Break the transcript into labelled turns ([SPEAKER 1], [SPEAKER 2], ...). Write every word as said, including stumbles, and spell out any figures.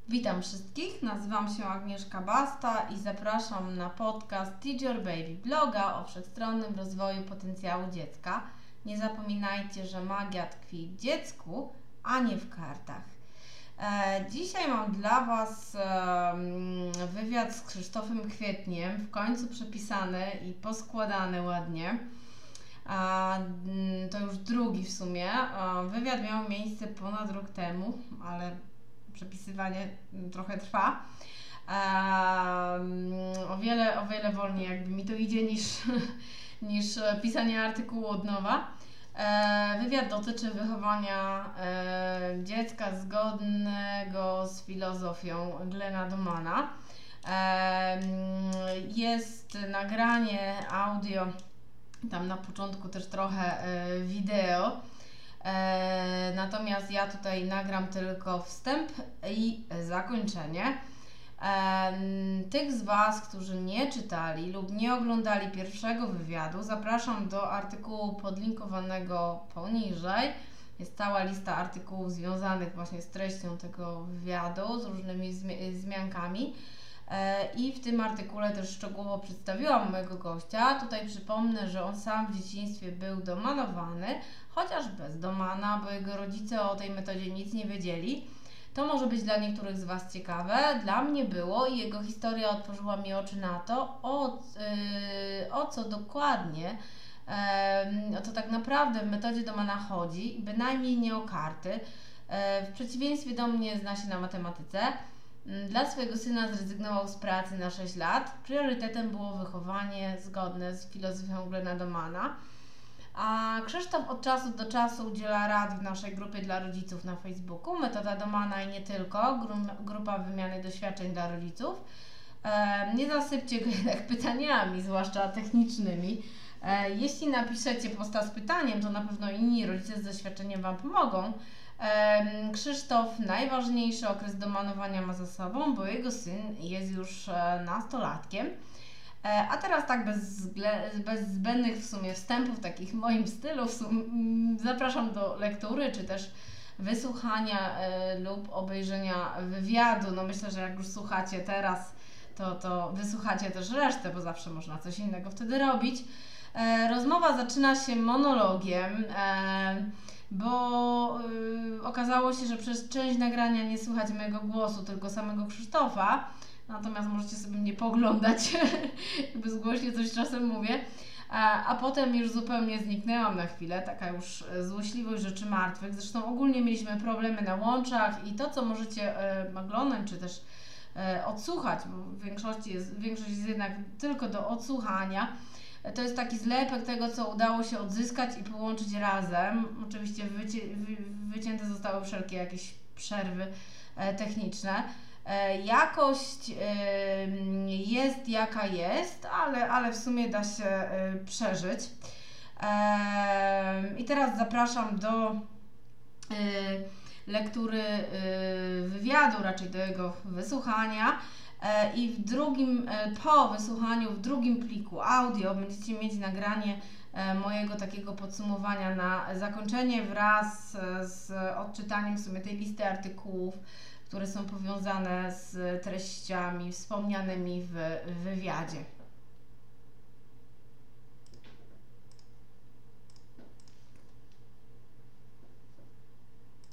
[SPEAKER 1] Witam wszystkich, nazywam się Agnieszka Basta i zapraszam na podcast Teach Your Baby, bloga o wszechstronnym rozwoju potencjału dziecka. Nie zapominajcie, że magia tkwi w dziecku, a nie w kartach. E, dzisiaj mam dla Was e, wywiad z Krzysztofem Kwietniem, w końcu przepisany i poskładany ładnie. A, to już drugi w sumie. A, wywiad miał miejsce ponad rok temu, ale przepisywanie trochę trwa. A, o wiele, o wiele wolniej jakby mi to idzie niż, niż pisanie artykułu od nowa. E, wywiad dotyczy wychowania e, dziecka zgodnego z filozofią Glena Domana. E, jest nagranie audio, tam na początku też trochę e, wideo. E, natomiast ja tutaj nagram tylko wstęp i zakończenie. E, tych z Was, którzy nie czytali lub nie oglądali pierwszego wywiadu, zapraszam do artykułu podlinkowanego poniżej. Jest cała lista artykułów związanych właśnie z treścią tego wywiadu, z różnymi zmi- zmiankami. I w tym artykule też szczegółowo przedstawiłam mojego gościa. Tutaj przypomnę, że on sam w dzieciństwie był domanowany, chociaż bez domana, bo jego rodzice o tej metodzie nic nie wiedzieli. To może być dla niektórych z Was ciekawe. Dla mnie było i jego historia otworzyła mi oczy na to, o, yy, o co dokładnie, yy, o co tak naprawdę w metodzie domana chodzi, bynajmniej nie o karty. Yy, w przeciwieństwie do mnie zna się na matematyce. Dla swojego syna zrezygnował z pracy na sześć lat. Priorytetem było wychowanie zgodne z filozofią Glena Domana. A Krzysztof od czasu do czasu udziela rad w naszej grupie dla rodziców na Facebooku. Metoda Domana i nie tylko. Grupa wymiany doświadczeń dla rodziców. E, nie zasypcie go jednak pytaniami, zwłaszcza technicznymi. E, jeśli napiszecie posta z pytaniem, to na pewno inni rodzice z doświadczeniem Wam pomogą. Krzysztof najważniejszy okres domanowania ma za sobą, bo jego syn jest już nastolatkiem. A teraz tak bez, bez zbędnych w sumie wstępów, takich w moim stylu, w sumie, zapraszam do lektury, czy też wysłuchania lub obejrzenia wywiadu. No myślę, że jak już słuchacie teraz, to, to wysłuchacie też resztę, bo zawsze można coś innego wtedy robić. Rozmowa zaczyna się monologiem, bo y, okazało się, że przez część nagrania nie słychać mojego głosu, tylko samego Krzysztofa. Natomiast możecie sobie mnie poglądać, jakby zgłośnie coś czasem mówię. A, a potem już zupełnie zniknęłam na chwilę, taka już złośliwość rzeczy martwych. Zresztą ogólnie mieliśmy problemy na łączach i to, co możecie y, oglądać, czy też y, odsłuchać, bo w większości jest, większość jest jednak tylko do odsłuchania. To jest taki zlepek tego, co udało się odzyskać i połączyć razem. Oczywiście wyci- wy- wycięte zostały wszelkie jakieś przerwy e, techniczne. E, jakość e, jest jaka jest, ale, ale w sumie da się e, przeżyć. E, I teraz zapraszam do e, lektury e, wywiadu, raczej do jego wysłuchania. I w drugim, po wysłuchaniu, w drugim pliku audio będziecie mieć nagranie mojego takiego podsumowania na zakończenie wraz z odczytaniem w sumie tej listy artykułów, które są powiązane z treściami wspomnianymi w wywiadzie.